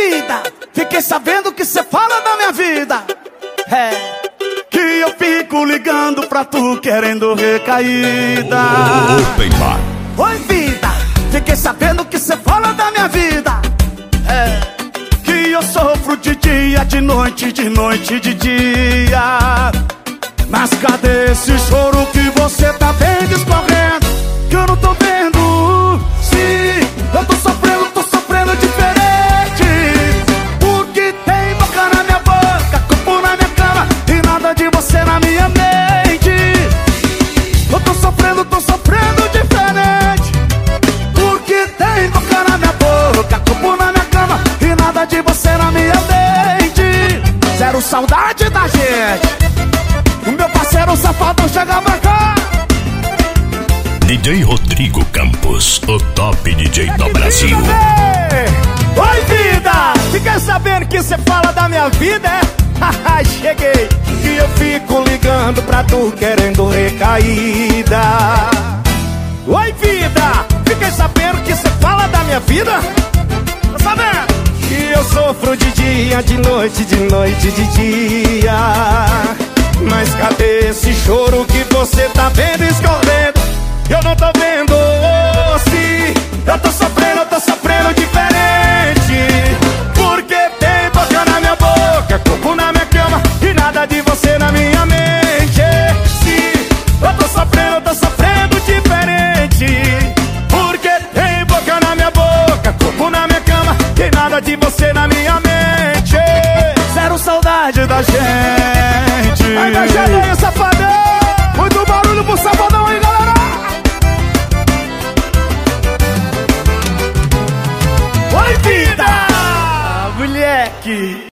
vida, fiquei sabendo que cê fala da minha vida. É, que eu fico ligando pra tu querendo recaída. Open bar. Oi vida, fiquei sabendo que cê fala da minha vida. É, que eu sofro de dia, de noite, de noite, de dia. Mas cadê esse choro que você tá vendo escorrendo? Que eu não tô vendo. Sim, eu tô sofrendo diferente. Porque tem boca na minha boca, corpo na minha cama e nada de você na minha mente. Eu tô sofrendo diferente. Porque tem boca na minha boca, corpo na minha cama e nada de você na minha mente. Zero saudade da gente. O meu parceiro safadão chega pra cá. DJ Rodrigo Campos, o top DJ do Brasil. Oi vida, fiquei sabendo que cê fala da minha vida, é? Cheguei, que eu fico ligando pra tu querendo recaída. Oi vida, fiquei sabendo que cê fala da minha vida. Tá sabendo? Que eu sofro de dia, de noite, de noite, de dia. Mas cadê esse choro que você tá vendo escorrendo? Eu não tô vendo. Se eu tô sofrendo diferente. Porque tem boca na minha boca, corpo na minha cama e nada de você na minha mente. Se eu tô sofrendo diferente. Porque tem boca na minha boca, corpo na minha cama e nada de você na minha mente. Zero saudade da gente. Aí da gente aí, safadão. Muito barulho pro safadão aí, galera. Oi vida, moleque.